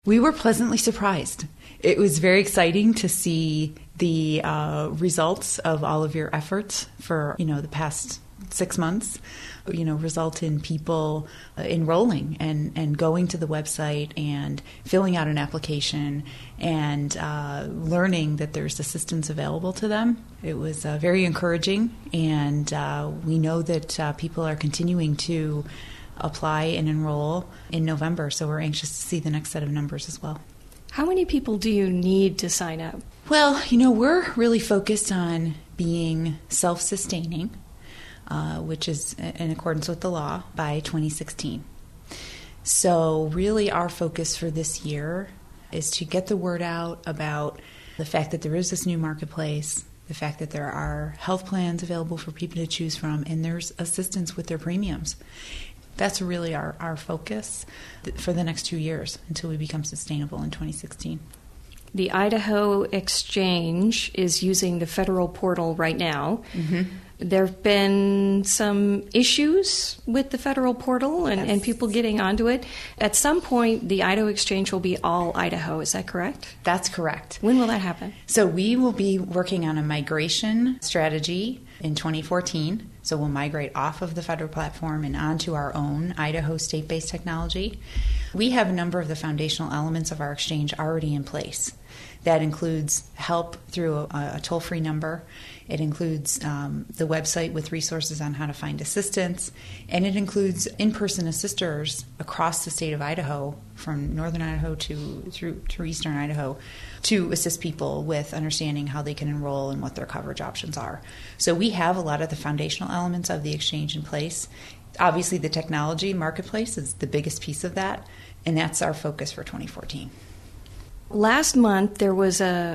We were pleasantly surprised. It was very exciting to see the results of all of your efforts for, the past 6 months, result in people enrolling and going to the website and filling out an application and learning that there's assistance available to them. It was very encouraging, and we know that people are continuing to apply and enroll in November, so we're anxious to see the next set of numbers as well. How many people do you need to sign up? Well, we're really focused on being self-sustaining, which is in accordance with the law, by 2016. So really our focus for this year is to get the word out about the fact that there is this new marketplace, the fact that there are health plans available for people to choose from, and there's assistance with their premiums. That's really our focus for the next 2 years until we become sustainable in 2016. The Idaho Exchange is using the federal portal right now. Mm-hmm. There have been some issues with the federal portal and people getting onto it. At some point, the Idaho Exchange will be all Idaho. Is that correct? That's correct. When will that happen? So we will be working on a migration strategy in 2014. So we'll migrate off of the federal platform and onto our own Idaho state-based technology. We have a number of the foundational elements of our exchange already in place. That includes help through a toll-free number. It includes the website with resources on how to find assistance. And it includes in-person assisters across the state of Idaho, from northern Idaho through eastern Idaho, to assist people with understanding how they can enroll and what their coverage options are. So we have a lot of the foundational elements of the exchange in place. Obviously, the technology marketplace is the biggest piece of that, and that's our focus for 2014. Last month, there was a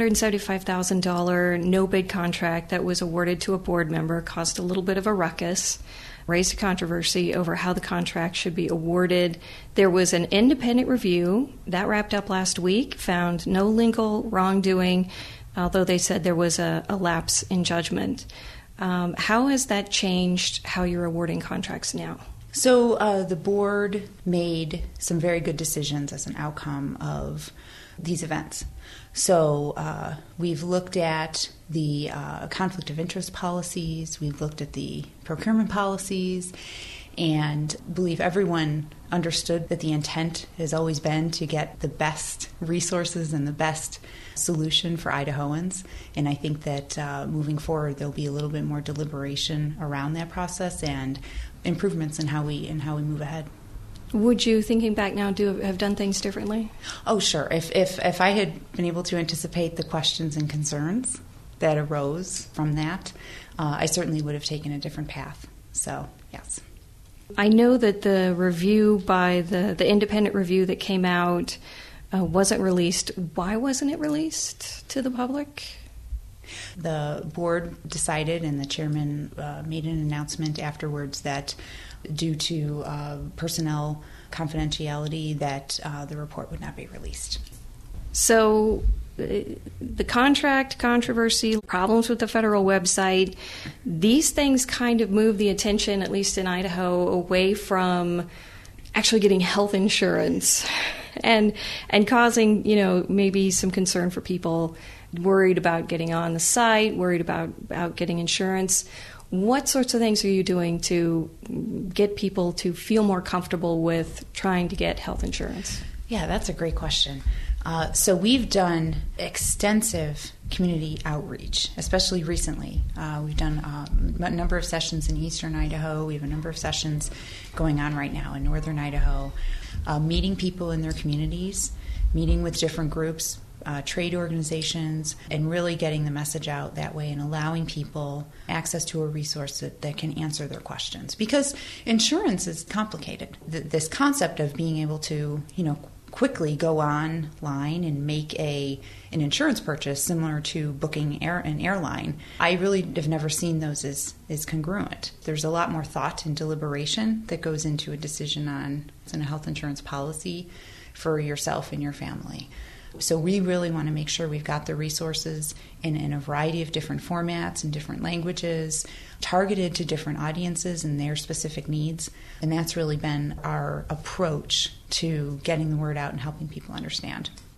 $375,000 no-bid contract that was awarded to a board member, caused a little bit of a ruckus, raised a controversy over how the contract should be awarded. There was an independent review that wrapped up last week, found no legal wrongdoing, although they said there was a lapse in judgment. How has that changed how you're awarding contracts now? So the board made some very good decisions as an outcome of these events. So we've looked at the conflict of interest policies, we've looked at the procurement policies, and believe everyone understood that the intent has always been to get the best resources and the best solution for Idahoans. And I think that moving forward, there'll be a little bit more deliberation around that process and improvements in how we move ahead. Would you, thinking back now, have done things differently? Oh, sure. If I had been able to anticipate the questions and concerns that arose from that, I certainly would have taken a different path. So, yes. I know that the review by the independent review that came out wasn't released. Why wasn't it released to the public? The board decided, and the chairman made an announcement afterwards, that due to personnel confidentiality, that the report would not be released. So the contract controversy, problems with the federal website, these things kind of move the attention, at least in Idaho, away from actually getting health insurance and causing, maybe some concern for people worried about getting on the site, worried about getting insurance. What sorts of things are you doing to get people to feel more comfortable with trying to get health insurance? Yeah, that's a great question. So we've done extensive community outreach, especially recently. We've done a number of sessions in eastern Idaho. We have a number of sessions going on right now in northern Idaho, meeting people in their communities, meeting with different groups, trade organizations, and really getting the message out that way and allowing people access to a resource that can answer their questions. Because insurance is complicated. This concept of being able to, quickly go online and make an insurance purchase similar to booking an airline, I really have never seen those as congruent. There's a lot more thought and deliberation that goes into a decision on a health insurance policy for yourself and your family. So we really want to make sure we've got the resources in a variety of different formats and different languages, targeted to different audiences and their specific needs. And that's really been our approach to getting the word out and helping people understand.